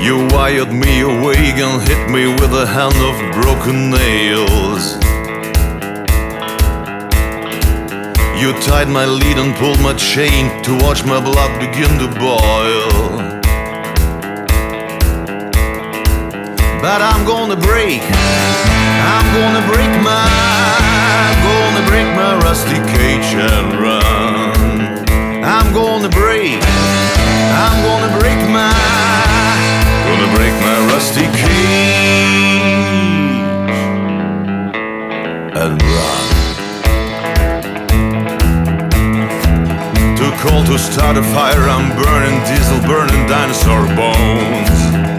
You wired me awake and hit me with a hand of broken nails. You tied my lead and pulled my chain to watch my blood begin to boil. But I'm gonna break my rusty cage and run. I'm gonna break my rusty cage and run. Too cold to start a fire, I'm burning diesel, burning dinosaur bones.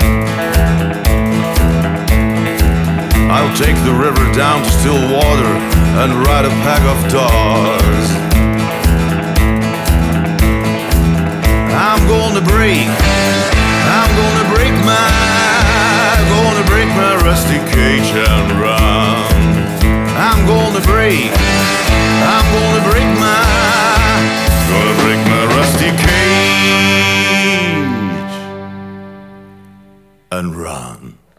I'll take the river down to still water and ride a pack of dogs. I'm gonna break my rusty cage and run. I'm gonna break my rusty cage and run.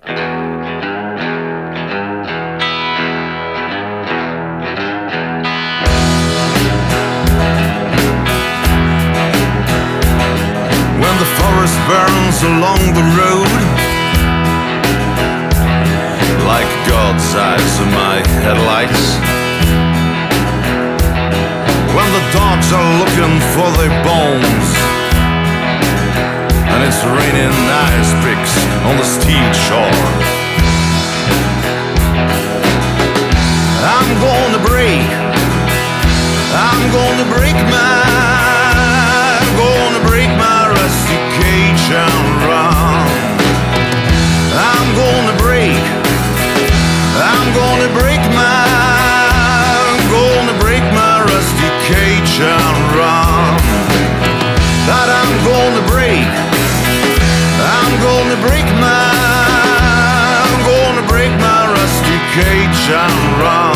When the forest burns along the road, like God's eyes in my headlights. When the dogs are looking for their bones, and it's raining ice picks on the steel shore, I'm gonna break my rusty cage and run. I'm gonna break my rusty cage and run. But I'm gonna break my rusty cage and run.